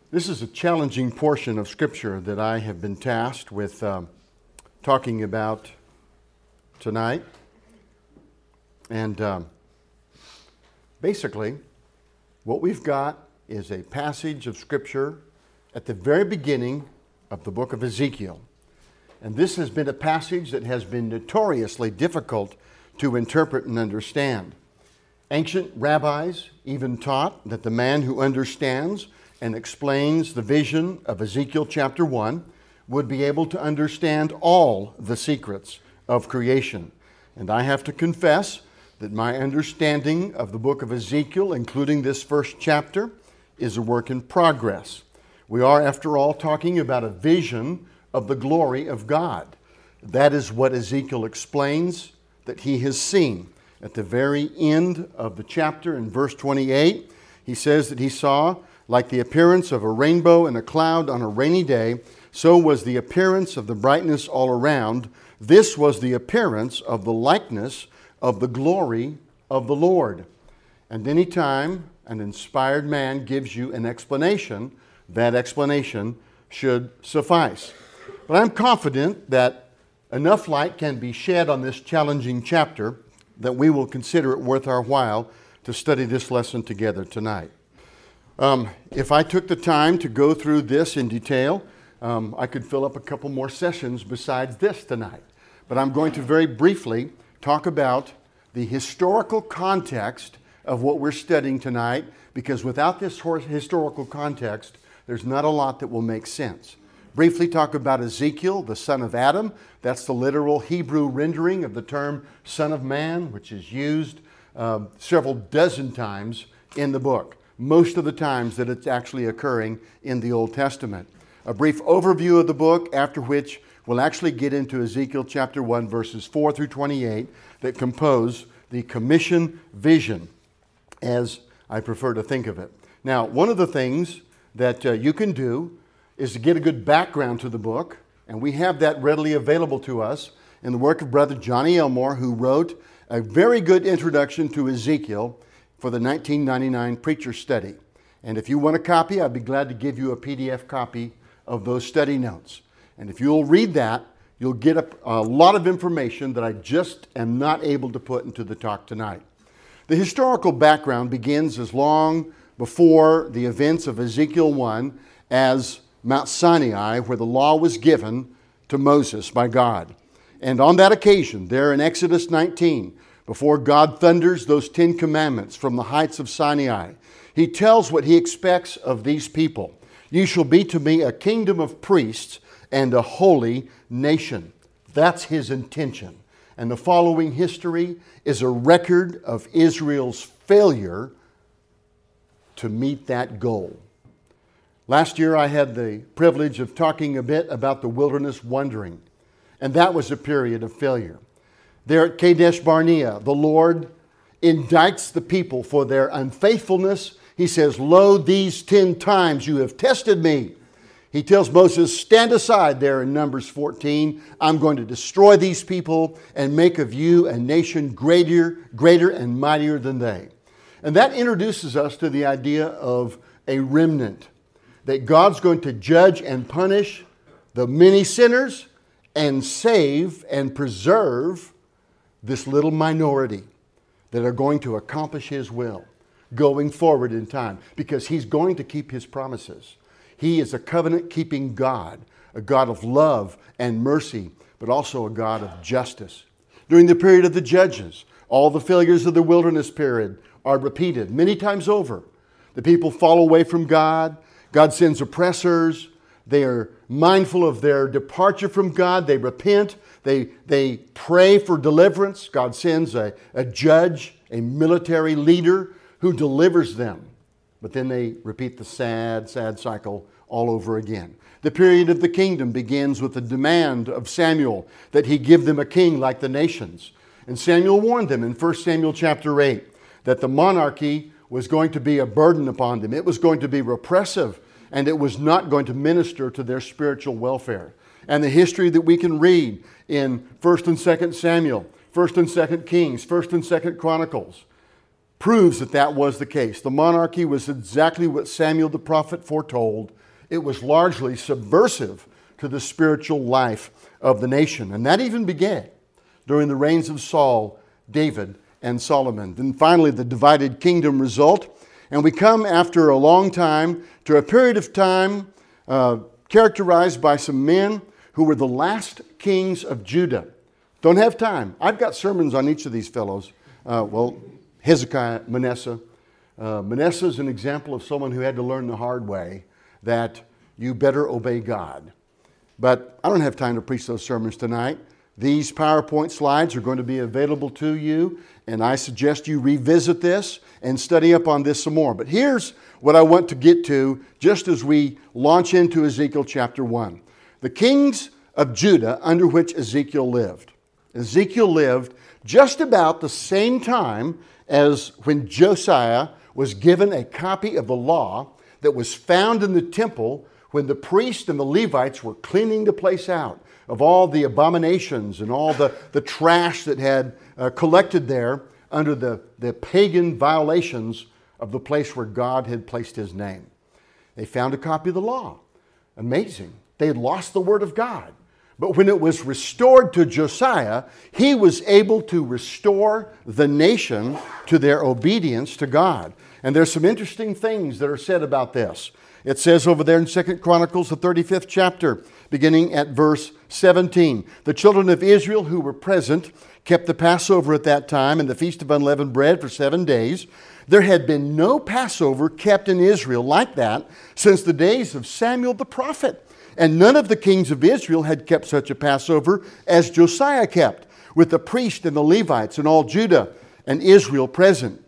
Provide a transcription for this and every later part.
This is a challenging portion of Scripture that I have been tasked with talking about tonight. And basically, what we've got is a passage of Scripture at the very beginning of the book of Ezekiel. And this has been a passage that has been notoriously difficult to interpret and understand. Ancient rabbis even taught that the man who understands and explains the vision of Ezekiel chapter 1 would be able to understand all the secrets of creation. And I have to confess that my understanding of the book of Ezekiel, including this first chapter, is a work in progress. We are, after all, talking about a vision of the glory of God. That is what Ezekiel explains that he has seen. At the very end of the chapter, in verse 28, he says that he saw, like the appearance of a rainbow in a cloud on a rainy day, so was the appearance of the brightness all around. This was the appearance of the likeness of the glory of the Lord. And any time an inspired man gives you an explanation, that explanation should suffice. But I'm confident that enough light can be shed on this challenging chapter that we will consider it worth our while to study this lesson together tonight. If I took the time to go through this in detail, I could fill up a couple more sessions besides this tonight. But I'm going to very briefly talk about the historical context of what we're studying tonight, because without this historical context, there's not a lot that will make sense. Briefly talk about Ezekiel, the son of Adam. That's the literal Hebrew rendering of the term son of man, which is used several dozen times in the book. Most of the times that it's actually occurring in the Old Testament. A brief overview of the book, after which we'll actually get into Ezekiel chapter 1, verses 4 through 28, that compose the commission vision, as I prefer to think of it. Now, one of the things that you can do is to get a good background to the book, and we have that readily available to us in the work of Brother Johnny Elmore, who wrote a very good introduction to Ezekiel for the 1999 Preacher Study. And if you want a copy, I'd be glad to give you a PDF copy of those study notes. And if you'll read that, you'll get a lot of information that I just am not able to put into the talk tonight. The historical background begins as long before the events of Ezekiel 1 as Mount Sinai, where the law was given to Moses by God. And on that occasion, there in Exodus 19, before God thunders those 10 commandments from the heights of Sinai, he tells what he expects of these people. You shall be to me a kingdom of priests and a holy nation. That's his intention. And the following history is a record of Israel's failure to meet that goal. Last year I had the privilege of talking a bit about the wilderness wandering, and that was a period of failure. There at Kadesh Barnea, the Lord indicts the people for their unfaithfulness. He says, "Lo, these 10 times you have tested me." He tells Moses, "Stand aside," there in Numbers 14. "I'm going to destroy these people and make of you a nation greater and mightier than they." And that introduces us to the idea of a remnant, that God's going to judge and punish the many sinners and save and preserve this little minority that are going to accomplish his will going forward in time, because he's going to keep his promises. He is a covenant-keeping God, a God of love and mercy, but also a God of justice. During the period of the Judges, all the failures of the wilderness period are repeated many times over. The people fall away from God. God sends oppressors. They are mindful of their departure from God. They repent. They pray for deliverance. God sends a judge, a military leader who delivers them. But then they repeat the sad cycle all over again. The period of the kingdom begins with the demand of Samuel that he give them a king like the nations. And Samuel warned them in 1 Samuel chapter 8 that the monarchy was going to be a burden upon them. It was going to be repressive, and it was not going to minister to their spiritual welfare. And the history that we can read in 1 and 2 Samuel, 1 and 2 Kings, 1 and 2 Chronicles proves that that was the case. The monarchy was exactly what Samuel the prophet foretold it was largely subversive to the spiritual life of the nation. And that even began during the reigns of Saul, David, and Solomon. Then finally, the divided kingdom result. And we come after a long time to a period of time characterized by some men who were the last kings of Judah. Don't have time. I've got sermons on each of these fellows. Hezekiah, Manasseh. Manasseh is an example of someone who had to learn the hard way that you better obey God. But I don't have time to preach those sermons tonight. These PowerPoint slides are going to be available to you, and I suggest you revisit this and study up on this some more. But here's what I want to get to just as we launch into Ezekiel chapter 1. The kings of Judah under which Ezekiel lived. Ezekiel lived just about the same time as when Josiah was given a copy of the law that was found in the temple when the priests and the Levites were cleaning the place out of all the abominations and all the trash that had collected there under the pagan violations of the place where God had placed His name. They found a copy of the law. Amazing. They had lost the Word of God. But when it was restored to Josiah, he was able to restore the nation to their obedience to God. And there's some interesting things that are said about this. It says over there in 2 Chronicles, the 35th chapter, beginning at verse 17, the children of Israel who were present kept the Passover at that time and the Feast of Unleavened Bread for 7 days. There had been no Passover kept in Israel like that since the days of Samuel the prophet. And none of the kings of Israel had kept such a Passover as Josiah kept, with the priests and the Levites and all Judah and Israel present.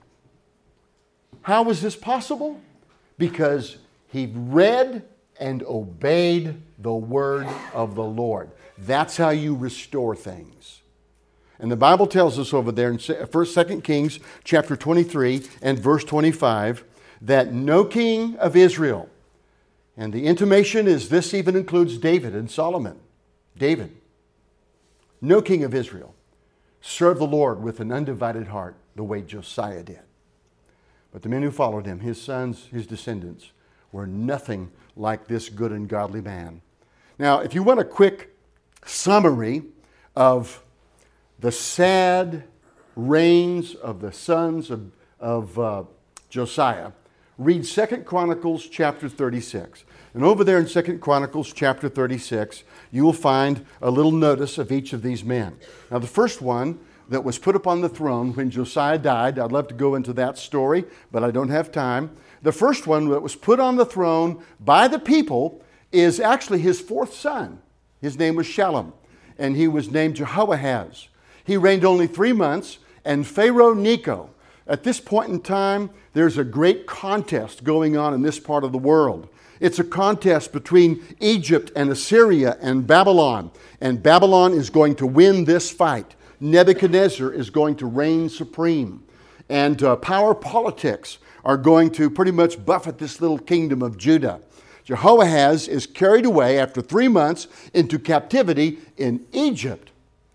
How was this possible? Because he read and obeyed the word of the Lord. That's how you restore things. And the Bible tells us over there in 2 Kings chapter 23 and verse 25 that no king of Israel, and the intimation is this even includes David and Solomon. David, no king of Israel, served the Lord with an undivided heart the way Josiah did. But the men who followed him, his sons, his descendants, were nothing like this good and godly man. Now, if you want a quick summary of the sad reigns of the sons of Josiah, read 2 Chronicles chapter 36. And over there in 2 Chronicles chapter 36, you will find a little notice of each of these men. Now, the first one that was put upon the throne when Josiah died, I'd love to go into that story, but I don't have time. The first one that was put on the throne by the people is actually his fourth son. His name was Shallum, and he was named Jehoahaz. He reigned only 3 months, and Pharaoh Necho. At this point in time, there's a great contest going on in this part of the world. It's a contest between Egypt and Assyria and Babylon. And Babylon is going to win this fight. Nebuchadnezzar is going to reign supreme. And power politics are going to pretty much buffet this little kingdom of Judah. Jehoahaz is carried away after 3 months into captivity in Egypt.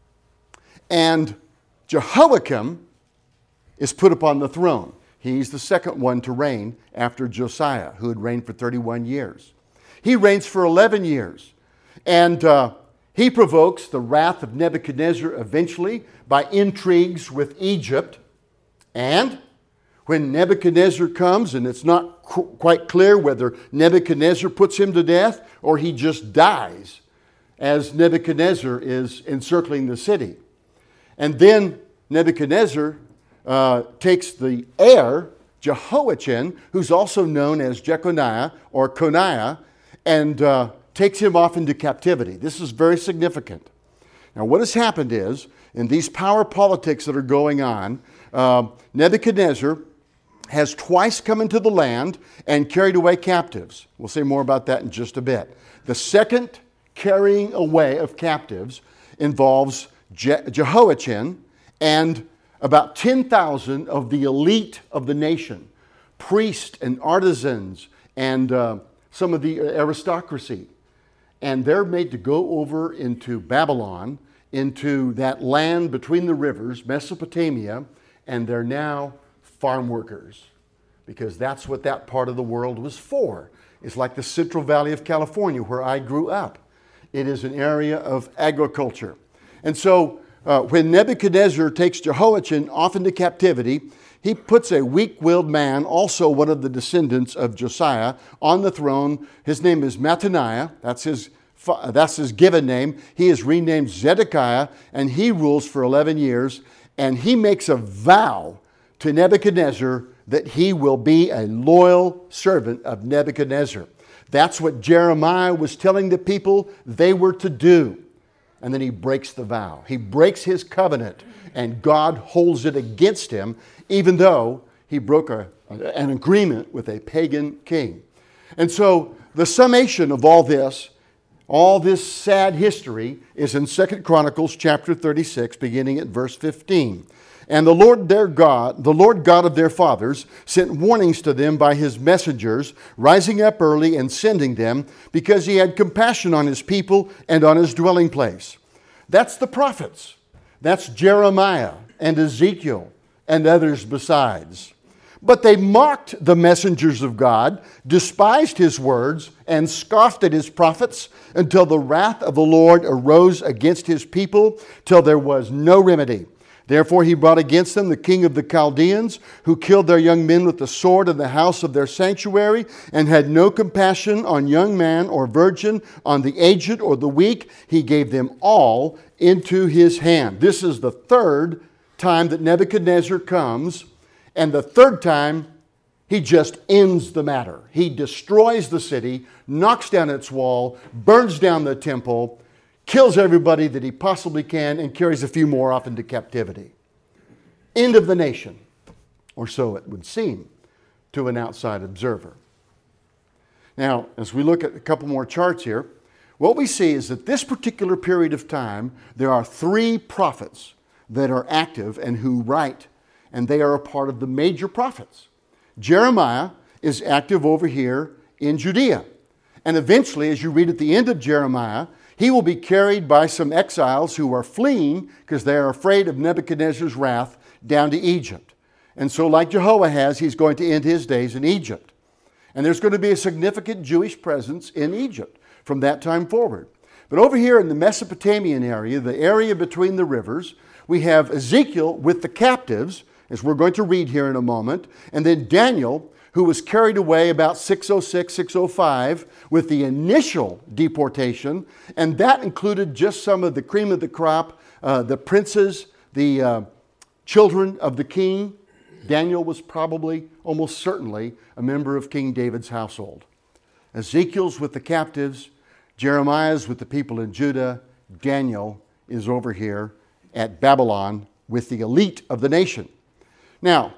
And Jehoiakim is put upon the throne. He's the second one to reign after Josiah, who had reigned for 31 years. He reigns for 11 years. And he provokes the wrath of Nebuchadnezzar eventually by intrigues with Egypt. And when Nebuchadnezzar comes, and it's not quite clear whether Nebuchadnezzar puts him to death or he just dies as Nebuchadnezzar is encircling the city. And then Nebuchadnezzar takes the heir, Jehoiachin, who's also known as Jeconiah or Coniah, and takes him off into captivity. This is very significant. Now, what has happened is, in these power politics that are going on, Nebuchadnezzar has twice come into the land and carried away captives. We'll say more about that in just a bit. The second carrying away of captives involves Jehoiachin and about 10,000 of the elite of the nation, priests and artisans and some of the aristocracy. And they're made to go over into Babylon, into that land between the rivers, Mesopotamia, and they're now farm workers, because that's what that part of the world was for. is like the Central Valley of California where I grew up. It is an area of agriculture. And so when Nebuchadnezzar takes Jehoiachin off into captivity, he puts a weak-willed man, also one of the descendants of Josiah, on the throne. His name is Mattaniah. That's his given name. He is renamed Zedekiah, and he rules for 11 years. And he makes a vow to Nebuchadnezzar that he will be a loyal servant of Nebuchadnezzar. That's what Jeremiah was telling the people they were to do. And then he breaks the vow. He breaks his covenant, and God holds it against him, even though he broke an agreement with a pagan king. And so the summation of all this sad history is in 2 Chronicles chapter 36, beginning at verse 15. And the Lord God of their fathers, sent warnings to them by his messengers, rising up early and sending them, because he had compassion on his people and on his dwelling place. That's the prophets. That's Jeremiah and Ezekiel and others besides. But they mocked the messengers of God, despised his words, and scoffed at his prophets until the wrath of the Lord arose against his people, till there was no remedy. Therefore he brought against them the king of the Chaldeans, who killed their young men with the sword in the house of their sanctuary, and had no compassion on young man or virgin, on the aged or the weak. He gave them all into his hand. This is the third time that Nebuchadnezzar comes, and the third time he just ends the matter. He destroys the city, knocks down its wall, burns down the temple, kills everybody that he possibly can, and carries a few more off into captivity. End of the nation, or so it would seem to an outside observer. Now, as we look at a couple more charts here, what we see is that this particular period of time, there are 3 prophets that are active and who write, and they are a part of the major prophets. Jeremiah is active over here in Judea. And eventually, as you read at the end of Jeremiah, he will be carried by some exiles who are fleeing because they are afraid of Nebuchadnezzar's wrath down to Egypt. And so like Jehoahaz, he's going to end his days in Egypt. And there's going to be a significant Jewish presence in Egypt from that time forward. But over here in the Mesopotamian area, the area between the rivers, we have Ezekiel with the captives, as we're going to read here in a moment, and then Daniel, who was carried away about 606, 605 with the initial deportation, and that included just some of the cream of the crop, the princes, the children of the king. Daniel was probably, almost certainly, a member of King David's household. Ezekiel's with the captives, Jeremiah's with the people in Judah, Daniel is over here at Babylon with the elite of the nation. Now,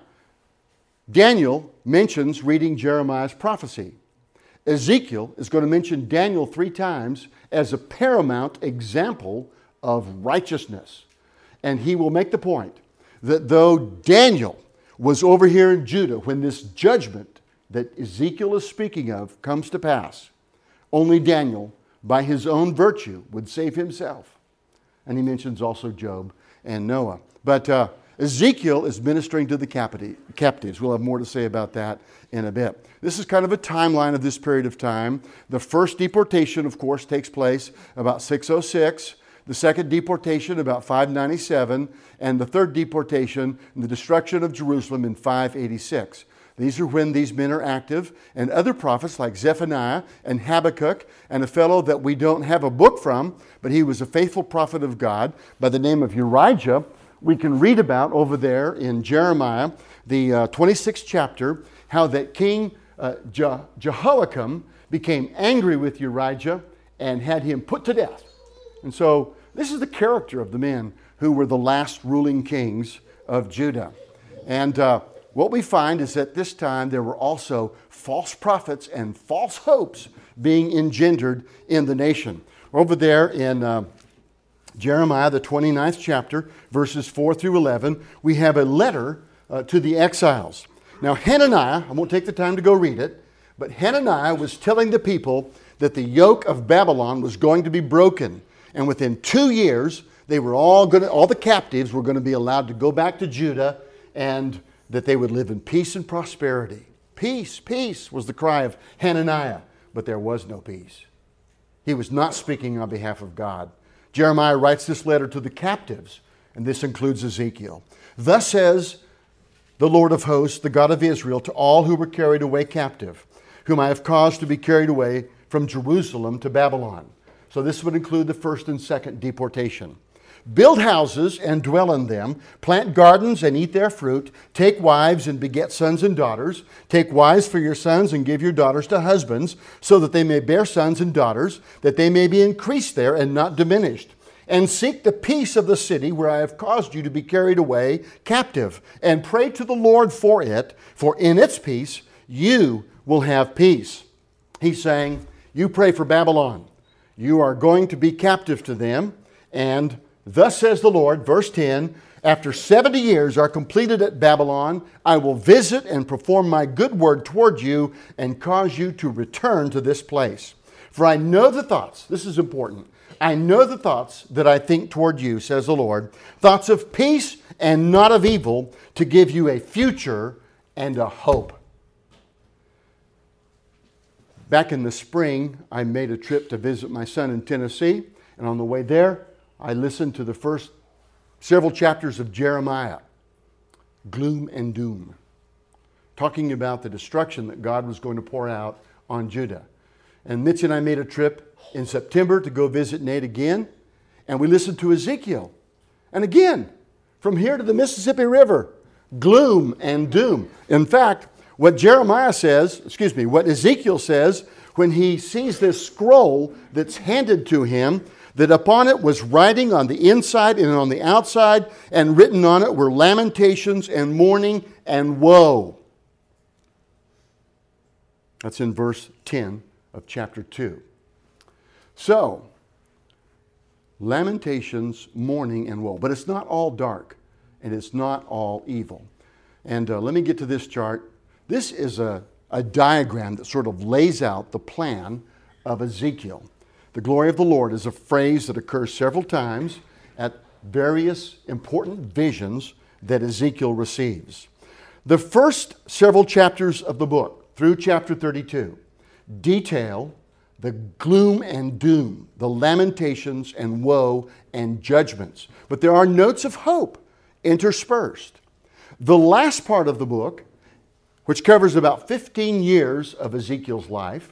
Daniel mentions reading Jeremiah's prophecy. Ezekiel is going to mention Daniel 3 times as a paramount example of righteousness. And he will make the point that though Daniel was over here in Judah when this judgment that Ezekiel is speaking of comes to pass, only Daniel, by his own virtue, would save himself. And he mentions also Job and Noah. But Ezekiel is ministering to the captives. We'll have more to say about that in a bit. This is kind of a timeline of this period of time. The first deportation, of course, takes place about 606. The second deportation about 597. And the third deportation, the destruction of Jerusalem in 586. These are when these men are active. And other prophets like Zephaniah and Habakkuk and a fellow that we don't have a book from, but he was a faithful prophet of God by the name of Urijah, we can read about over there in Jeremiah, the 26th chapter, how that King Jehoiakim became angry with Urijah and had him put to death. And so this is the character of the men who were the last ruling kings of Judah. And what we find is that this time there were also false prophets and false hopes being engendered in the nation. Over there in Jeremiah, the 29th chapter, verses 4 through 11, we have a letter to the exiles. Now, Hananiah, I won't take the time to go read it, but Hananiah was telling the people that the yoke of Babylon was going to be broken. And within 2 years, they were all the captives were going to be allowed to go back to Judah, and that they would live in peace and prosperity. Peace, peace was the cry of Hananiah but there was no peace. He was not speaking on behalf of God. Jeremiah writes this letter to the captives, and this includes Ezekiel. Thus says the Lord of hosts, the God of Israel, to all who were carried away captive, whom I have caused to be carried away from Jerusalem to Babylon. So this would include the first and second deportation. Build houses and dwell in them, plant gardens and eat their fruit, take wives and beget sons and daughters, take wives for your sons and give your daughters to husbands, so that they may bear sons and daughters, that they may be increased there and not diminished. And seek the peace of the city where I have caused you to be carried away captive, and pray to the Lord for it, for in its peace you will have peace. He's saying, you pray for Babylon. You are going to be captive to them, and thus says the Lord, verse 10, after 70 years are completed at Babylon, I will visit and perform my good word toward you and cause you to return to this place. For I know the thoughts, this is important, I know the thoughts that I think toward you, says the Lord, thoughts of peace and not of evil, to give you a future and a hope. Back in the spring, I made a trip to visit my son in Tennessee, and on the way there, I listened to the first several chapters of Jeremiah, gloom and doom, talking about the destruction that God was going to pour out on Judah. And Mitch and I made a trip in September to go visit Nate again, and we listened to Ezekiel. And again, from here to the Mississippi River, gloom and doom. In fact, what what Ezekiel says when he sees this scroll that's handed to him, that upon it was writing on the inside and on the outside, and written on it were lamentations and mourning and woe. That's in verse 10 of chapter 2. So, lamentations, mourning, and woe. But it's not all dark, and it's not all evil. And let me get to this chart. This is a diagram that sort of lays out the plan of Ezekiel. The glory of the Lord is a phrase that occurs several times at various important visions that Ezekiel receives. The first several chapters of the book, through chapter 32, detail the gloom and doom, the lamentations and woe and judgments. But there are notes of hope interspersed. The last part of the book, which covers about 15 years of Ezekiel's life,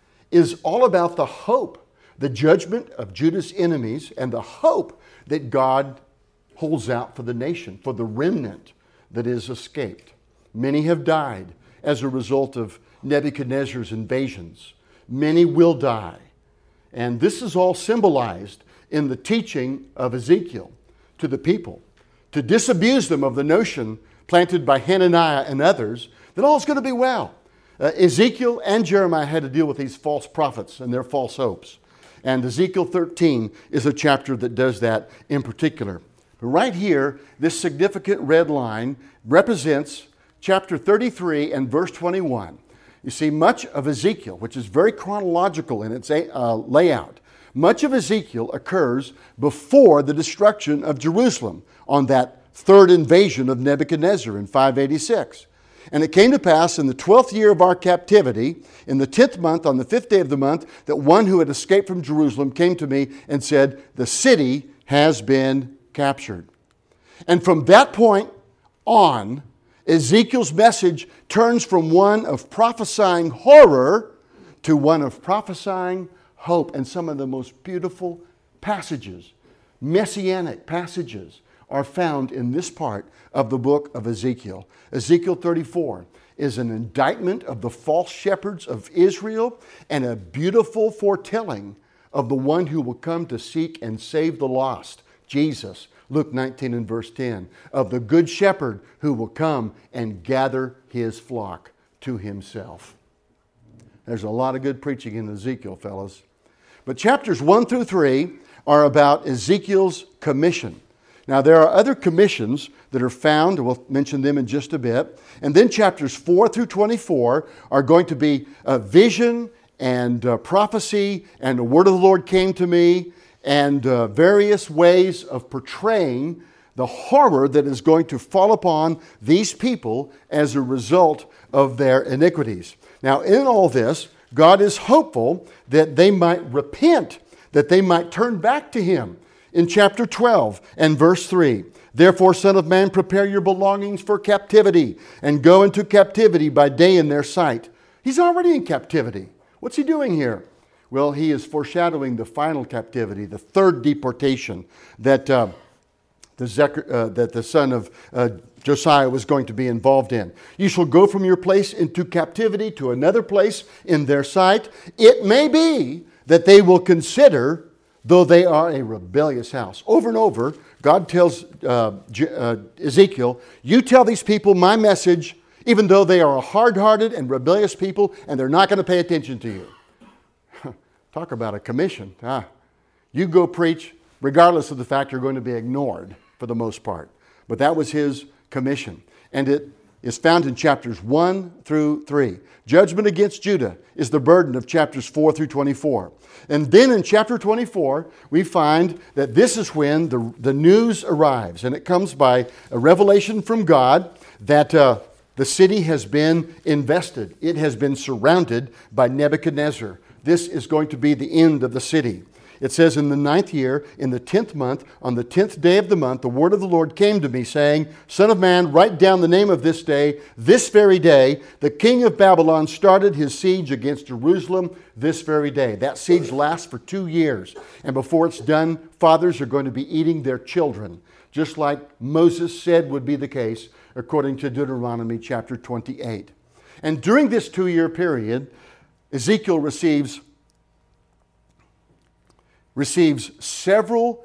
is all about the hope, the judgment of Judah's enemies, and the hope that God holds out for the nation, for the remnant that is escaped. Many have died as a result of Nebuchadnezzar's invasions. Many will die. And this is all symbolized in the teaching of Ezekiel to the people, to disabuse them of the notion planted by Hananiah and others that all's going to be well. Ezekiel and Jeremiah had to deal with these false prophets and their false hopes. And Ezekiel 13 is a chapter that does that in particular. But right here, this significant red line represents chapter 33 and verse 21. You see, much of Ezekiel, which is very chronological in its layout, much of Ezekiel occurs before the destruction of Jerusalem on that third invasion of Nebuchadnezzar in 586. And it came to pass in the 12th year of our captivity, in the 10th month, on the 5th day of the month, that one who had escaped from Jerusalem came to me and said, the city has been captured. And from that point on, Ezekiel's message turns from one of prophesying horror to one of prophesying hope. And some of the most beautiful passages, messianic passages, are found in this part of the book of Ezekiel. Ezekiel 34 is an indictment of the false shepherds of Israel and a beautiful foretelling of the one who will come to seek and save the lost, Jesus. Luke 19 and verse 10, of the good shepherd who will come and gather his flock to himself. There's a lot of good preaching in Ezekiel, fellas. But chapters 1 through 3 are about Ezekiel's commission. Now, there are other commissions that are found, and we'll mention them in just a bit. And then chapters 4 through 24 are going to be a vision and prophecy, and the word of the Lord came to me, and various ways of portraying the horror that is going to fall upon these people as a result of their iniquities. Now, in all this, God is hopeful that they might repent, that they might turn back to Him. In chapter 12 and verse 3, therefore, Son of Man, prepare your belongings for captivity, and go into captivity by day in their sight. He's already in captivity. What's he doing here? Well, he is foreshadowing the final captivity, the third deportation that the son of Josiah was going to be involved in. You shall go from your place into captivity to another place in their sight. It may be that they will consider, though they are a rebellious house. Over and over, God tells Ezekiel, you tell these people my message, even though they are a hard-hearted and rebellious people, and they're not going to pay attention to you. Talk about a commission. You go preach, regardless of the fact you're going to be ignored for the most part. But that was his commission. And it is found in chapters 1 through 3. Judgment against Judah is the burden of chapters 4 through 24. And then in chapter 24, we find that this is when the news arrives. And it comes by a revelation from God that the city has been invested. It has been surrounded by Nebuchadnezzar. This is going to be the end of the city. It says, in the 9th year, in the 10th month, on the 10th day of the month, the word of the Lord came to me, saying, Son of man, write down the name of this day, this very day, the king of Babylon started his siege against Jerusalem this very day. That siege lasts for 2 years. And before it's done, fathers are going to be eating their children, just like Moses said would be the case, according to Deuteronomy chapter 28. And during this 2-year period, Ezekiel receives several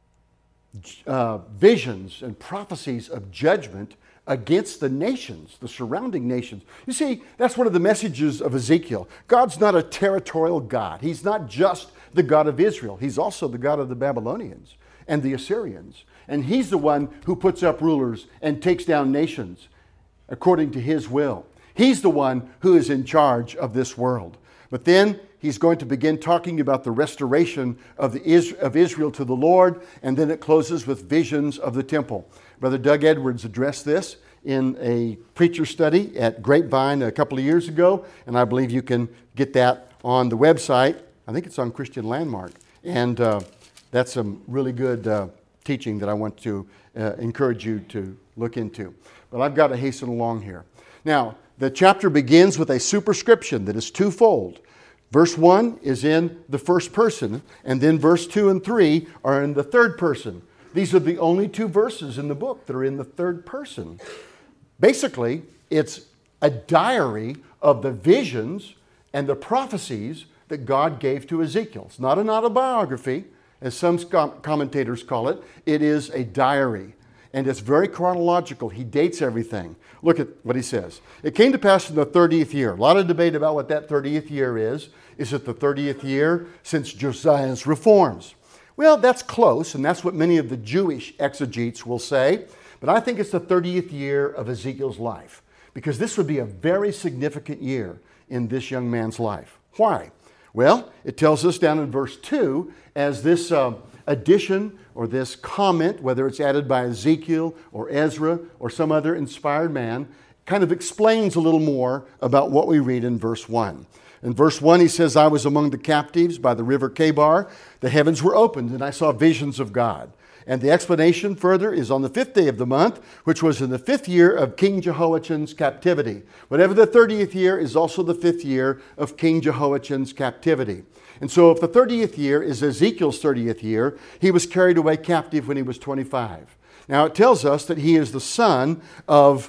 visions and prophecies of judgment against the nations, the surrounding nations. You see, that's one of the messages of Ezekiel. God's not a territorial God. He's not just the God of Israel. He's also the God of the Babylonians and the Assyrians. And He's the one who puts up rulers and takes down nations according to His will. He's the one who is in charge of this world. But then He's going to begin talking about the restoration of Israel to the Lord, and then it closes with visions of the temple. Brother Doug Edwards addressed this in a preacher study at Grapevine a couple of years ago, and I believe you can get that on the website. I think it's on Christian Landmark, and that's some really good teaching that I want to encourage you to look into. But I've got to hasten along here. Now, the chapter begins with a superscription that is twofold. Verse 1 is in the first person, and then verse 2 and 3 are in the third person. These are the only 2 verses in the book that are in the third person. Basically, it's a diary of the visions and the prophecies that God gave to Ezekiel. It's not an autobiography, as some commentators call it. It is a diary. And it's very chronological. He dates everything. Look at what he says. It came to pass in the 30th year. A lot of debate about what that 30th year is. Is it the 30th year since Josiah's reforms? Well, that's close, and that's what many of the Jewish exegetes will say. But I think it's the 30th year of Ezekiel's life, because this would be a very significant year in this young man's life. Why? Well, it tells us down in verse 2, as this addition or this comment, whether it's added by Ezekiel or Ezra or some other inspired man, kind of explains a little more about what we read in verse 1. In verse 1, he says, I was among the captives by the river Chebar. The heavens were opened, and I saw visions of God. And the explanation further is on the 5th day of the month, which was in the 5th year of King Jehoiachin's captivity. Whatever the 30th year is also the 5th year of King Jehoiachin's captivity. And so if the 30th year is Ezekiel's 30th year, he was carried away captive when he was 25. Now it tells us that he is the son of,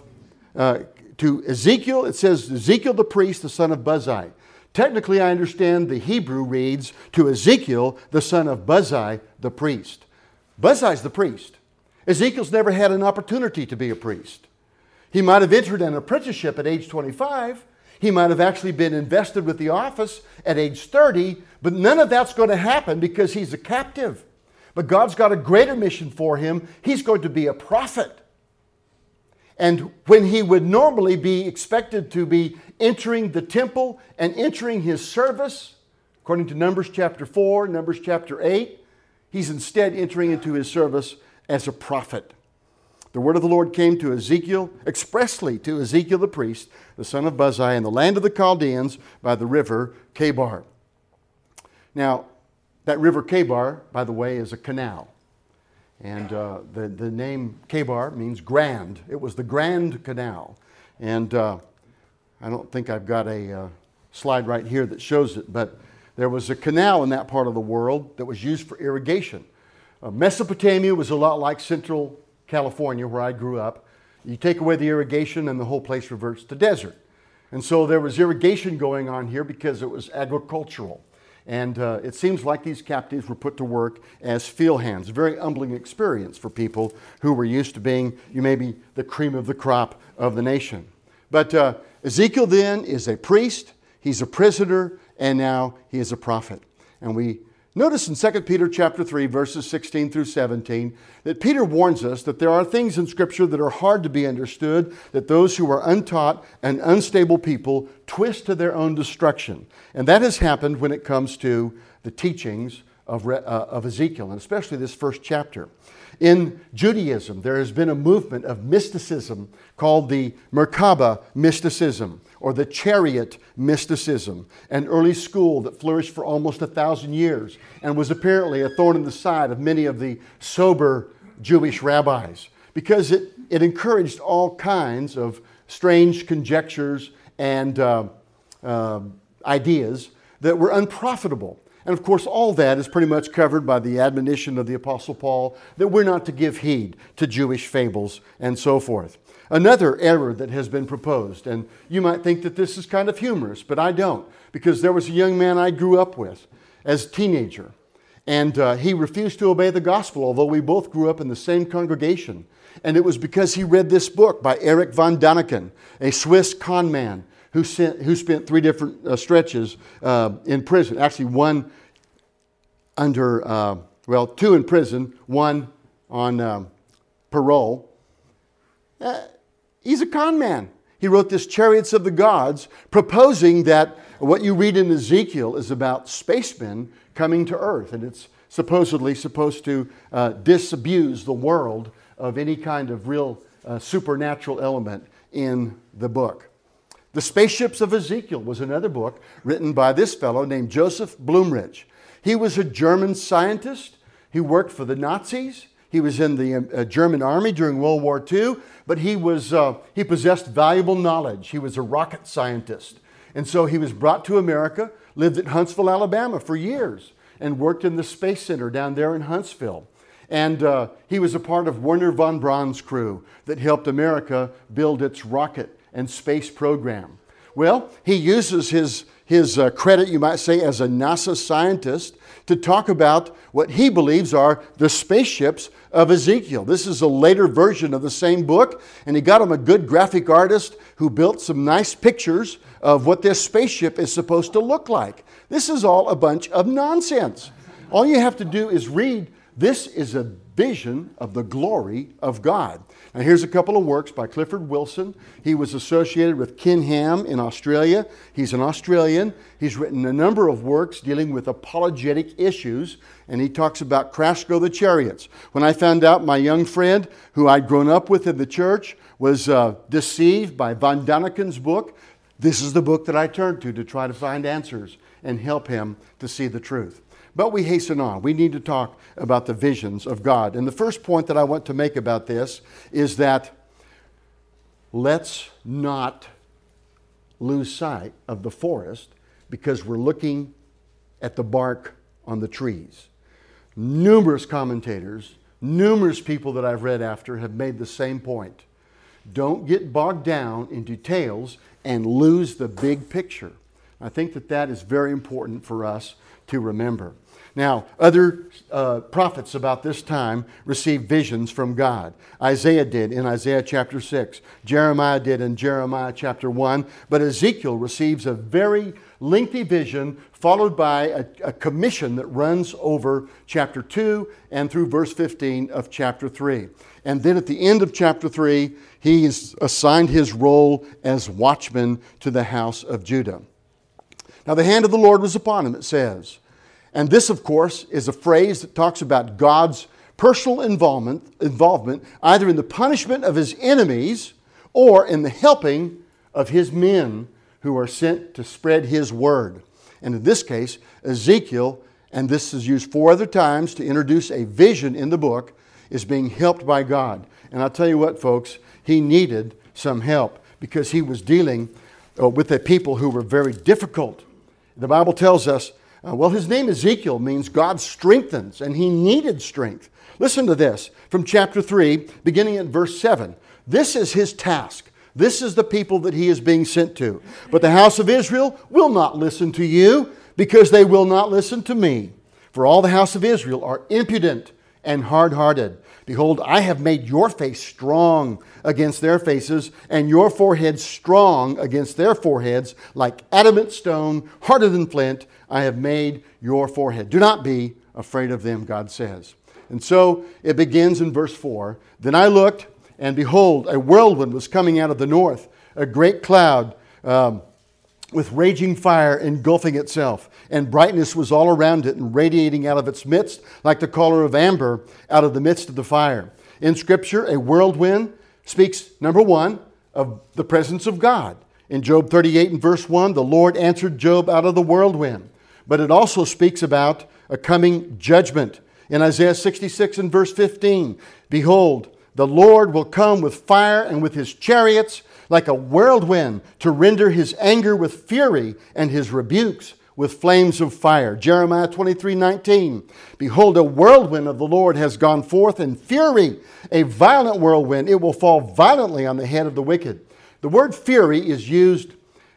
to Ezekiel, it says Ezekiel the priest, the son of Buzi. Technically, I understand the Hebrew reads to Ezekiel, the son of Buzi, the priest. Buzi's the priest. Ezekiel's never had an opportunity to be a priest. He might have entered an apprenticeship at age 25. He might have actually been invested with the office at age 30, but none of that's going to happen because he's a captive. But God's got a greater mission for him. He's going to be a prophet. And when he would normally be expected to be entering the temple and entering his service, according to Numbers chapter 4, Numbers chapter 8, he's instead entering into his service as a prophet. The word of the Lord came to Ezekiel, expressly to Ezekiel the priest, the son of Buzi, in the land of the Chaldeans by the river Chebar. Now, that river Chebar, by the way, is a canal. And the name Chebar means grand. It was the Grand Canal. And I don't think I've got a slide right here that shows it, but there was a canal in that part of the world that was used for irrigation. Mesopotamia was a lot like Central California, where I grew up. You take away the irrigation and the whole place reverts to desert. And so there was irrigation going on here because it was agricultural. And it seems like these captives were put to work as field hands. A very humbling experience for people who were used to being, maybe the cream of the crop of the nation. But Ezekiel then is a priest, he's a prisoner, and now he is a prophet. And we notice in 2 Peter chapter 3, verses 16 through 17, that Peter warns us that there are things in Scripture that are hard to be understood, that those who are untaught and unstable people twist to their own destruction. And that has happened when it comes to the teachings of Ezekiel, and especially this first chapter. In Judaism, there has been a movement of mysticism called the Merkabah mysticism, or the chariot mysticism, an early school that flourished for almost 1,000 years and was apparently a thorn in the side of many of the sober Jewish rabbis, because it encouraged all kinds of strange conjectures and ideas that were unprofitable. And of course, all that is pretty much covered by the admonition of the Apostle Paul that we're not to give heed to Jewish fables and so forth. Another error that has been proposed, and you might think that this is kind of humorous, but I don't, because there was a young man I grew up with as a teenager, and he refused to obey the gospel, although we both grew up in the same congregation. And it was because he read this book by Erich von Däniken, a Swiss con man who spent 3 different stretches in prison. Actually, one under, 2 in prison, 1 on parole. He's a con man. He wrote this Chariots of the Gods, proposing that what you read in Ezekiel is about spacemen coming to Earth, and it's supposedly supposed to disabuse the world of any kind of real supernatural element in the book. The Spaceships of Ezekiel was another book written by this fellow named Joseph Blumrich. He was a German scientist. He worked for the Nazis. He was in the German army during World War II, but he possessed valuable knowledge. He was a rocket scientist. And so he was brought to America, lived at Huntsville, Alabama for years, and worked in the Space Center down there in Huntsville. And he was a part of Wernher von Braun's crew that helped America build its rocket and space program. Well, he uses his credit, you might say, as a NASA scientist to talk about what he believes are the spaceships of Ezekiel. This is a later version of the same book, and he got him a good graphic artist who built some nice pictures of what this spaceship is supposed to look like. This is all a bunch of nonsense. All you have to do is read. This is a vision of the glory of God. Now here's a couple of works by Clifford Wilson. He was associated with Ken Ham in Australia. He's an Australian. He's written a number of works dealing with apologetic issues, and he talks about Crash Go the Chariots. When I found out my young friend, who I'd grown up with in the church, was deceived by von Däniken's book, this is the book that I turned to try to find answers and help him to see the truth. But we hasten on. We need to talk about the visions of God. And the first point that I want to make about this is that let's not lose sight of the forest because we're looking at the bark on the trees. Numerous commentators, numerous people that I've read after have made the same point. Don't get bogged down in details and lose the big picture. I think that is very important for us to remember. Now, other prophets about this time received visions from God. Isaiah did in Isaiah chapter 6. Jeremiah did in Jeremiah chapter 1. But Ezekiel receives a very lengthy vision followed by a commission that runs over chapter 2 and through verse 15 of chapter 3. And then at the end of chapter 3, he is assigned his role as watchman to the house of Judah. Now, the hand of the Lord was upon him, it says. And this, of course, is a phrase that talks about God's personal involvement either in the punishment of his enemies or in the helping of his men who are sent to spread his word. And in this case, Ezekiel, and this is used 4 other times to introduce a vision in the book, is being helped by God. And I'll tell you what, folks, he needed some help because he was dealing with a people who were very difficult. The Bible tells us, his name Ezekiel means God strengthens, and he needed strength. Listen to this from chapter 3, beginning at verse 7. This is his task. This is the people that he is being sent to. But the house of Israel will not listen to you, because they will not listen to me. For all the house of Israel are impudent and hard-hearted. Behold, I have made your face strong against their faces, and your forehead strong against their foreheads, like adamant stone, harder than flint. I have made your forehead. Do not be afraid of them, God says. And so it begins in verse 4. Then I looked, and behold, a whirlwind was coming out of the north, a great cloud with raging fire engulfing itself, and brightness was all around it and radiating out of its midst like the color of amber out of the midst of the fire. In Scripture, a whirlwind speaks, number 1, of the presence of God. In Job 38 and verse 1, the Lord answered Job out of the whirlwind. But it also speaks about a coming judgment. In Isaiah 66 and verse 15, behold, the Lord will come with fire and with his chariots like a whirlwind to render his anger with fury and his rebukes with flames of fire. Jeremiah 23:19. Behold, a whirlwind of the Lord has gone forth in fury, a violent whirlwind. It will fall violently on the head of the wicked. The word fury is used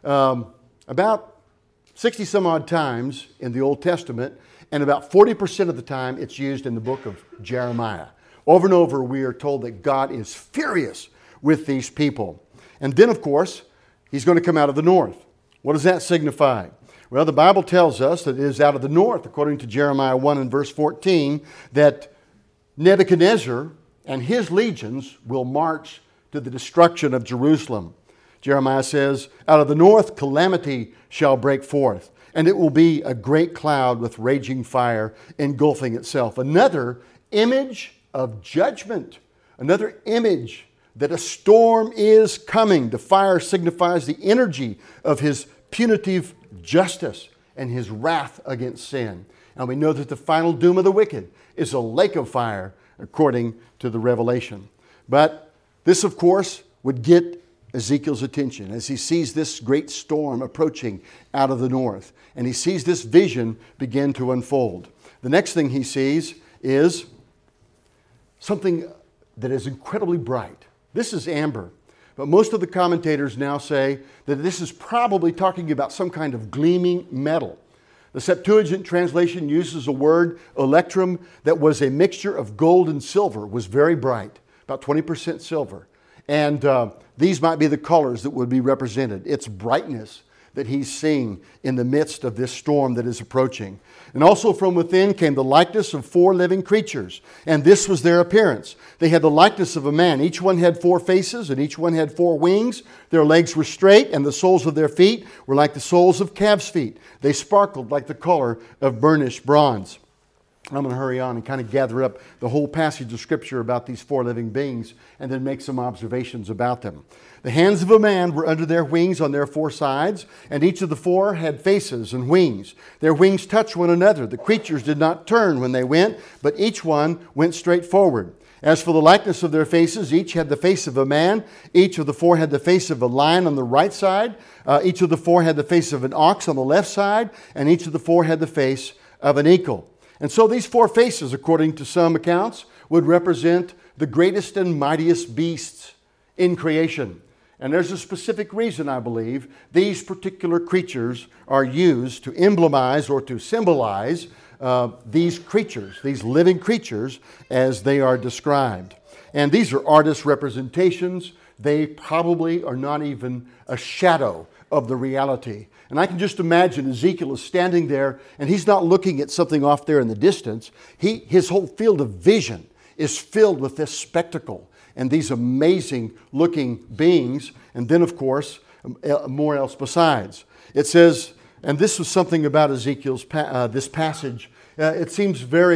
about 60 some odd times in the Old Testament, and about 40% of the time it's used in the book of Jeremiah. Over and over we are told that God is furious with these people. And then, of course, he's going to come out of the north. What does that signify? Well, the Bible tells us that it is out of the north, according to Jeremiah 1 and verse 14, that Nebuchadnezzar and his legions will march to the destruction of Jerusalem. Jeremiah says, out of the north calamity shall break forth, and it will be a great cloud with raging fire engulfing itself. Another image of judgment, another image that a storm is coming. The fire signifies the energy of his punitive justice and his wrath against sin. And we know that the final doom of the wicked is a lake of fire, according to the Revelation. But this, of course, would get Ezekiel's attention as he sees this great storm approaching out of the north. And he sees this vision begin to unfold. The next thing he sees is something that is incredibly bright. This is amber, but most of the commentators now say that this is probably talking about some kind of gleaming metal. The Septuagint translation uses a word, electrum, that was a mixture of gold and silver. It was very bright, about 20% silver. And these might be the colors that would be represented. It's brightness that he's seeing in the midst of this storm that is approaching. And also from within came the likeness of 4 living creatures, and this was their appearance. They had the likeness of a man. Each one had 4 faces, and each one had 4 wings. Their legs were straight, and the soles of their feet were like the soles of calves' feet. They sparkled like the color of burnished bronze. I'm going to hurry on and kind of gather up the whole passage of Scripture about these 4 living beings and then make some observations about them. The hands of a man were under their wings on their 4 sides, and each of the 4 had faces and wings. Their wings touched one another. The creatures did not turn when they went, but each one went straight forward. As for the likeness of their faces, each had the face of a man. Each of the 4 had the face of a lion on the right side. Each of the 4 had the face of an ox on the left side, and each of the 4 had the face of an eagle. And so these 4 faces, according to some accounts, would represent the greatest and mightiest beasts in creation. And there's a specific reason, I believe, these particular creatures are used to emblemize or to symbolize these creatures, these living creatures, as they are described. And these are artist representations. They probably are not even a shadow of the reality. And I can just imagine Ezekiel is standing there, and he's not looking at something off there in the distance. His whole field of vision is filled with this spectacle and these amazing looking beings, and then, of course, more else besides. It says, and this was something about Ezekiel's this passage. It seems very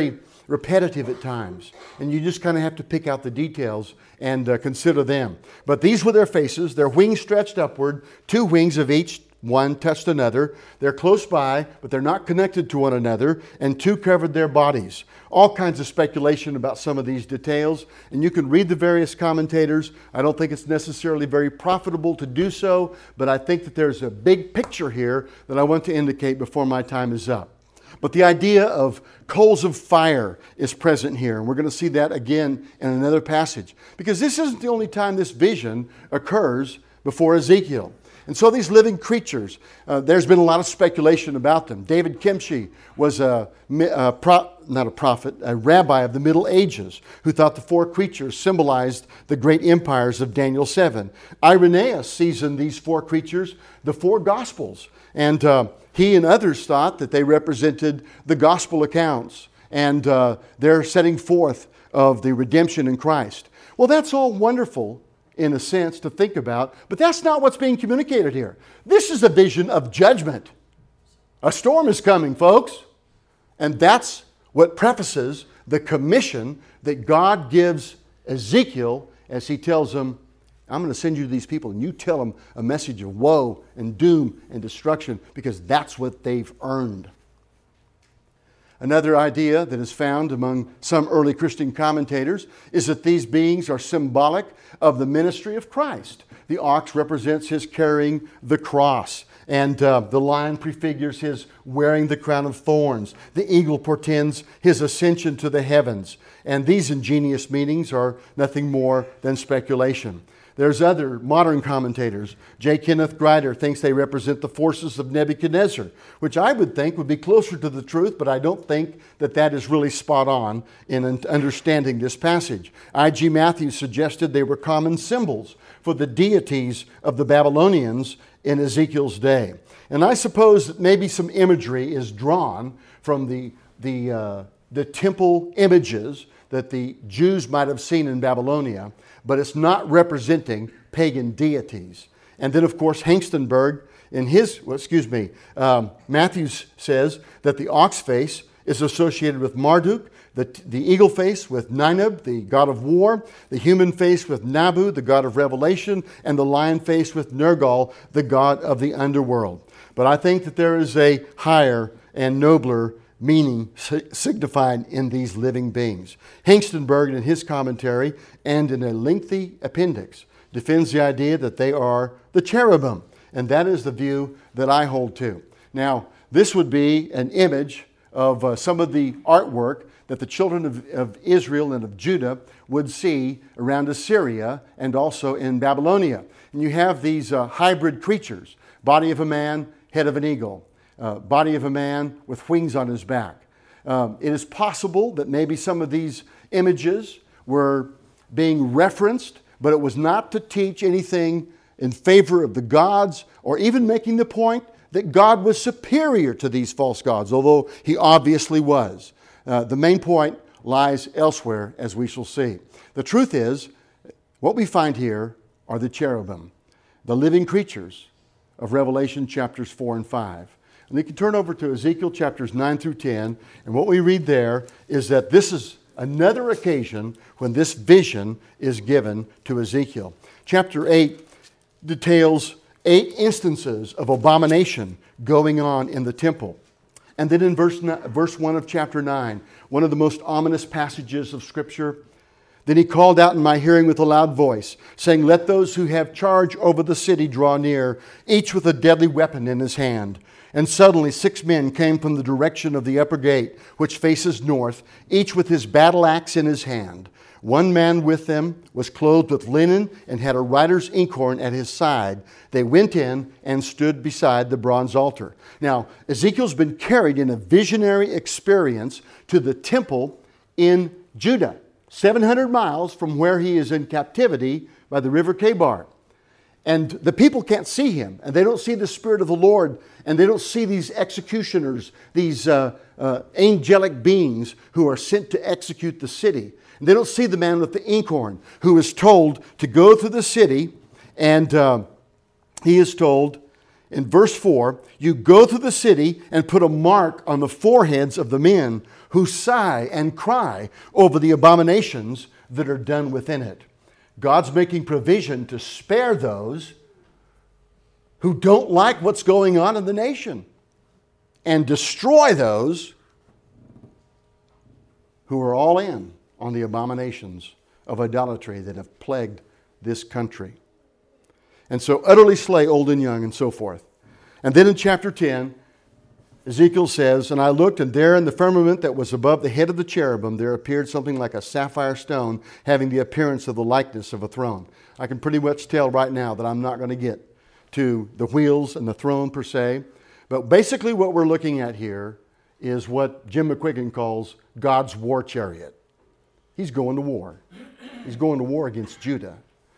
repetitive at times. And you just kind of have to pick out the details and consider them. But these were their faces, their wings stretched upward, 2 wings of each one touched another. They're close by, but they're not connected to one another, and 2 covered their bodies. All kinds of speculation about some of these details, and you can read the various commentators. I don't think it's necessarily very profitable to do so, but I think that there's a big picture here that I want to indicate before my time is up. But the idea of coals of fire is present here, and we're going to see that again in another passage, because this isn't the only time this vision occurs before Ezekiel. And so these living creatures, there's been a lot of speculation about them. David Kimchi was a rabbi of the Middle Ages who thought the 4 creatures symbolized the great empires of Daniel 7. Irenaeus sees in these 4 creatures the 4 Gospels. And he and others thought that they represented the Gospel accounts and their setting forth of the redemption in Christ. Well, that's all wonderful in a sense to think about, but that's not what's being communicated here. This is a vision of judgment. A storm is coming, folks. And that's what prefaces the commission that God gives Ezekiel as he tells him, I'm going to send you to these people and you tell them a message of woe and doom and destruction, because that's what they've earned. Another idea that is found among some early Christian commentators is that these beings are symbolic of the ministry of Christ. The ox represents his carrying the cross, and the lion prefigures his wearing the crown of thorns. The eagle portends his ascension to the heavens. And these ingenious meanings are nothing more than speculation. There's other modern commentators. J. Kenneth Grider thinks they represent the forces of Nebuchadnezzar, which I would think would be closer to the truth, but I don't think that that is really spot on in understanding this passage. I.G. Matthews suggested they were common symbols for the deities of the Babylonians in Ezekiel's day. And I suppose that maybe some imagery is drawn from the temple images that the Jews might have seen in Babylonia, but it's not representing pagan deities. And then, of course, Hengstenberg, in his, Matthews says that the ox face is associated with Marduk, the eagle face with Ninub, the god of war, the human face with Nabu, the god of revelation, and the lion face with Nergal, the god of the underworld. But I think that there is a higher and nobler meaning signified in these living beings. Hengstenberg, in his commentary and in a lengthy appendix, defends the idea that they are the cherubim, and that is the view that I hold to. Now, this would be an image of some of the artwork that the children of Israel and of Judah would see around Assyria and also in Babylonia. And you have these hybrid creatures, body of a man, head of an eagle. Body of a man with wings on his back. It is possible that maybe some of these images were being referenced, but it was not to teach anything in favor of the gods or even making the point that God was superior to these false gods, although he obviously was. The main point lies elsewhere, as we shall see. The truth is, what we find here are the cherubim, the living creatures of Revelation chapters 4 and 5. And we can turn over to Ezekiel chapters 9 through 10, and what we read there is that this is another occasion when this vision is given to Ezekiel. Chapter 8 details 8 instances of abomination going on in the temple. And then in verse 1 of chapter 9, one of the most ominous passages of Scripture, then he called out in my hearing with a loud voice, saying, let those who have charge over the city draw near, each with a deadly weapon in his hand. And suddenly 6 men came from the direction of the upper gate, which faces north, each with his battle axe in his hand. One man with them was clothed with linen and had a writer's inkhorn at his side. They went in and stood beside the bronze altar. Now, Ezekiel's been carried in a visionary experience to the temple in Judah, 700 miles from where he is in captivity by the river Kebar. And the people can't see him, and they don't see the Spirit of the Lord, and they don't see these executioners, these angelic beings who are sent to execute the city. And they don't see the man with the inkhorn who is told to go through the city, and he is told in verse 4, you go through the city and put a mark on the foreheads of the men who sigh and cry over the abominations that are done within it. God's making provision to spare those who don't like what's going on in the nation and destroy those who are all in on the abominations of idolatry that have plagued this country. And so utterly slay old and young and so forth. And then in chapter 10, Ezekiel says, and I looked, and there in the firmament that was above the head of the cherubim, there appeared something like a sapphire stone, having the appearance of the likeness of a throne. I can pretty much tell right now that I'm not going to get to the wheels and the throne per se. But basically what we're looking at here is what Jim McQuiggan calls God's war chariot. He's going to war. He's going to war against Judah.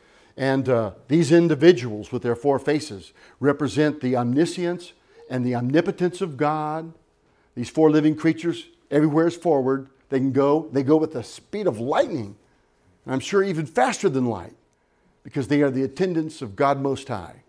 And these individuals with their four faces represent the omniscience and the omnipotence of God. These four living creatures, everywhere is forward. They go with the speed of lightning. And I'm sure even faster than light, because they are the attendants of God Most High.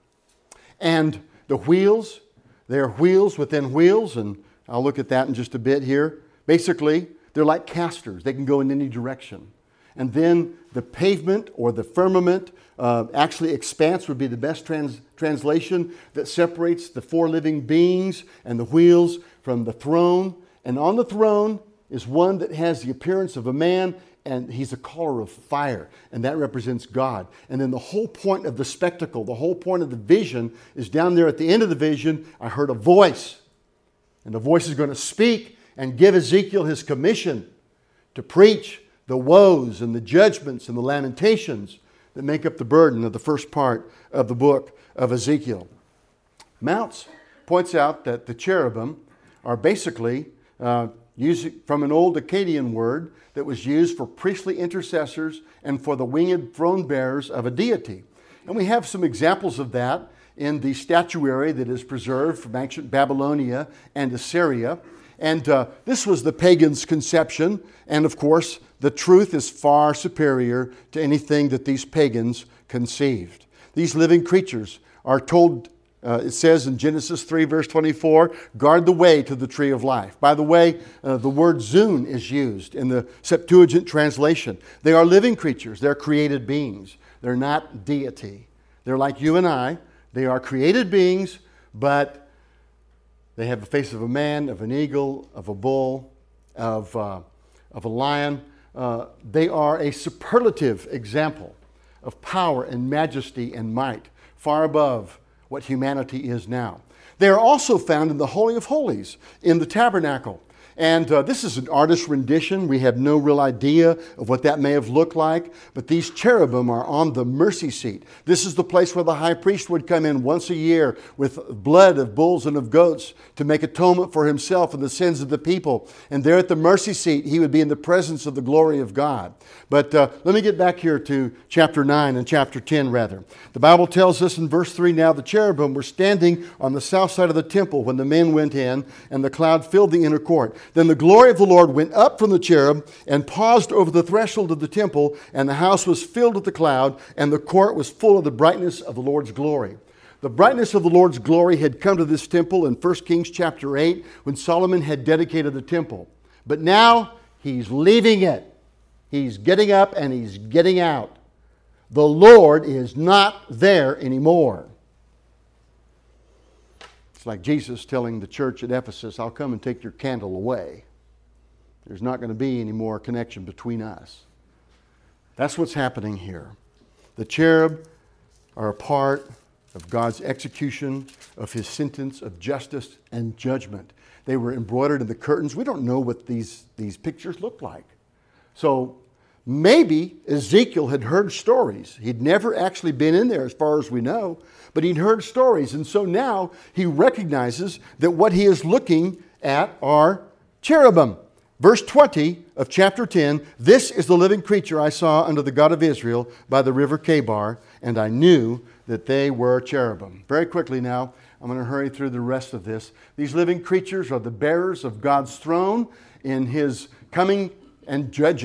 And the wheels, they are wheels within wheels, and I'll look at that in just a bit here. Basically, they're like casters. They can go in any direction. And then the pavement or the firmament, actually expanse would be the best translation, that separates the four living beings and the wheels from the throne. And on the throne is one that has the appearance of a man, and he's a caller of fire, and that represents God. And then the whole point of the spectacle, the whole point of the vision is down there at the end of the vision. I heard a voice, and the voice is going to speak and give Ezekiel his commission to preach the woes and the judgments and the lamentations that make up the burden of the first part of the book of Ezekiel. Mounts points out that the cherubim are basically used from an old Akkadian word that was used for priestly intercessors and for the winged throne bearers of a deity. And we have some examples of that in the statuary that is preserved from ancient Babylonia and Assyria. And this was the pagans' conception. And of course, the truth is far superior to anything that these pagans conceived. These living creatures are told, it says in Genesis 3, verse 24, guard the way to the tree of life. By the way, the word zun is used in the Septuagint translation. They are living creatures. They're created beings. They're not deity. They're like you and I. They are created beings, but they have the face of a man, of an eagle, of a bull, of a lion. They are a superlative example of power and majesty and might, far above what humanity is now. They are also found in the Holy of Holies, in the tabernacle. And this is an artist's rendition. We have no real idea of what that may have looked like. But these cherubim are on the mercy seat. This is the place where the high priest would come in once a year with blood of bulls and of goats to make atonement for himself and the sins of the people. And there at the mercy seat, he would be in the presence of the glory of God. But let me get back here to chapter 9 and chapter 10 rather. The Bible tells us in verse 3, now the cherubim were standing on the south side of the temple when the men went in, and the cloud filled the inner court. Then the glory of the Lord went up from the cherub and paused over the threshold of the temple, and the house was filled with the cloud, and the court was full of the brightness of the Lord's glory. The brightness of the Lord's glory had come to this temple in 1 Kings chapter 8 when Solomon had dedicated the temple. But now he's leaving it. He's getting up and he's getting out. The Lord is not there anymore. It's like Jesus telling the church at Ephesus, I'll come and take your candle away. There's not going to be any more connection between us. That's what's happening here. The cherub are a part of God's execution of his sentence of justice and judgment. They were embroidered in the curtains. We don't know what these pictures look like. So maybe Ezekiel had heard stories. He'd never actually been in there as far as we know, but he'd heard stories. And so now he recognizes that what he is looking at are cherubim. Verse 20 of chapter 10, this is the living creature I saw under the God of Israel by the river Chebar, and I knew that they were cherubim. Very quickly now, I'm going to hurry through the rest of this. These living creatures are the bearers of God's throne in his coming and judging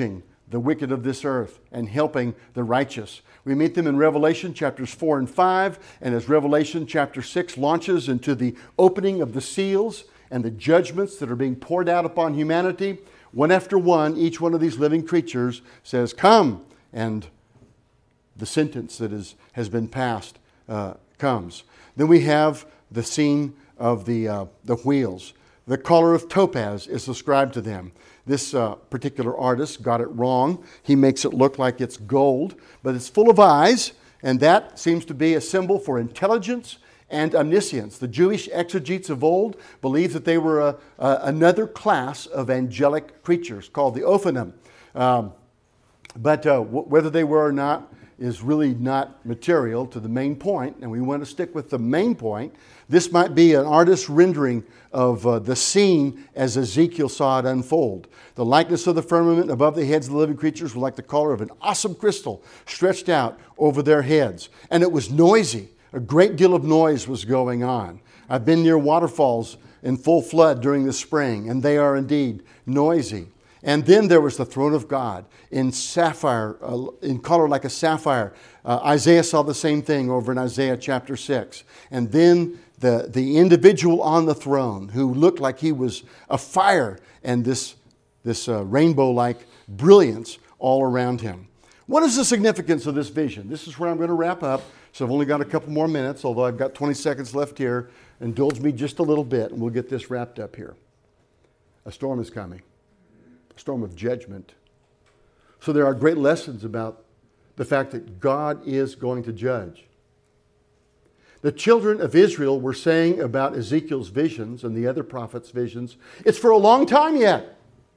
the wicked of this earth and helping the righteous. We meet them in Revelation chapters 4 and 5, and as Revelation chapter 6 launches into the opening of the seals and the judgments that are being poured out upon humanity, one after one, each one of these living creatures says, "Come," and the sentence that has been passed comes. Then we have the scene of the wheels. The color of topaz is ascribed to them. This particular artist got it wrong. He makes it look like it's gold, but it's full of eyes, and that seems to be a symbol for intelligence and omniscience. The Jewish exegetes of old believed that they were another class of angelic creatures called the Ophanim. But whether they were or not is really not material to the main point, and we want to stick with the main point. This might be an artist's rendering of the scene as Ezekiel saw it unfold. The likeness of the firmament above the heads of the living creatures was like the color of an awesome crystal stretched out over their heads. And it was noisy. A great deal of noise was going on. I've been near waterfalls in full flood during the spring, and they are indeed noisy. And then there was the throne of God in sapphire, in color like a sapphire. Isaiah saw the same thing over in Isaiah chapter 6. And then the individual on the throne who looked like he was a fire, and this rainbow-like brilliance all around him. What is the significance of this vision? This is where I'm going to wrap up. So I've only got a couple more minutes, although I've got 20 seconds left here. Indulge me just a little bit, and we'll get this wrapped up here. A storm is coming. A storm of judgment. So there are great lessons about the fact that God is going to judge. The children of Israel were saying about Ezekiel's visions and the other prophets' visions, it's for a long time yet.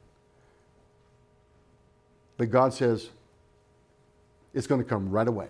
But God says, it's going to come right away.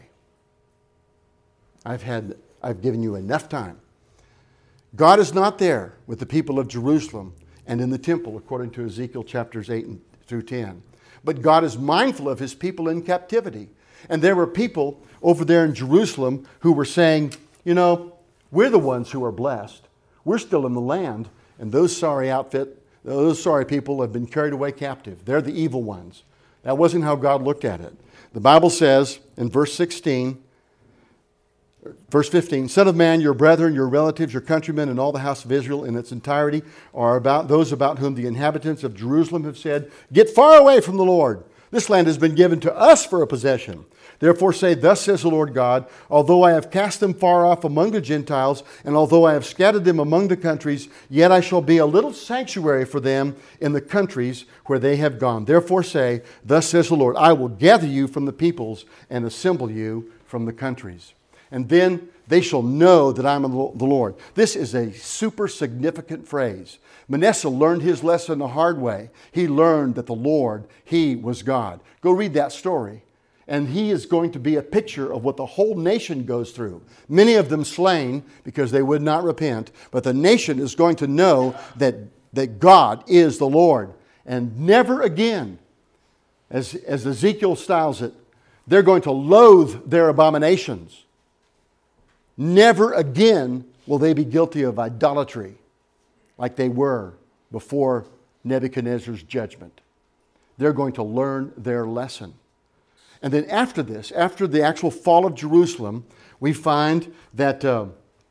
I've given you enough time. God is not there with the people of Jerusalem and in the temple, according to Ezekiel chapters 8 through 10. But God is mindful of his people in captivity. And there were people over there in Jerusalem who were saying, you know, we're the ones who are blessed. We're still in the land. And those sorry people have been carried away captive. They're the evil ones. That wasn't how God looked at it. The Bible says in verse 15, Verse 15, Son of man, your brethren, your relatives, your countrymen, and all the house of Israel in its entirety are about those about whom the inhabitants of Jerusalem have said, get far away from the Lord. This land has been given to us for a possession. Therefore say, thus says the Lord God, although I have cast them far off among the Gentiles, and although I have scattered them among the countries, yet I shall be a little sanctuary for them in the countries where they have gone. Therefore say, thus says the Lord, I will gather you from the peoples and assemble you from the countries. And then they shall know that I am the Lord. This is a super significant phrase. Manasseh learned his lesson the hard way. He learned that the Lord, he was God. Go read that story. And he is going to be a picture of what the whole nation goes through. Many of them slain because they would not repent. But the nation is going to know that God is the Lord. And never again, as Ezekiel styles it, they're going to loathe their abominations. Never again will they be guilty of idolatry like they were before Nebuchadnezzar's judgment. They're going to learn their lesson. And then after this, after the actual fall of Jerusalem, we find that the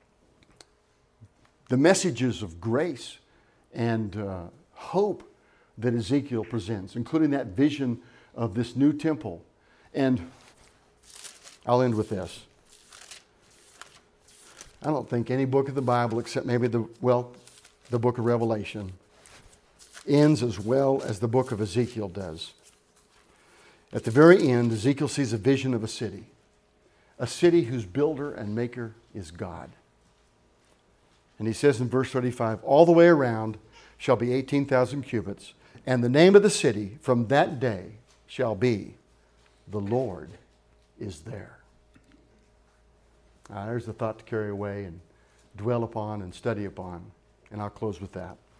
messages of grace and hope that Ezekiel presents, including that vision of this new temple. And I'll end with this. I don't think any book of the Bible, except maybe the book of Revelation, ends as well as the book of Ezekiel does. At the very end, Ezekiel sees a vision of a city whose builder and maker is God. And he says in verse 35, all the way around shall be 18,000 cubits, and the name of the city from that day shall be, the Lord is there. There's the thought to carry away and dwell upon and study upon. And I'll close with that.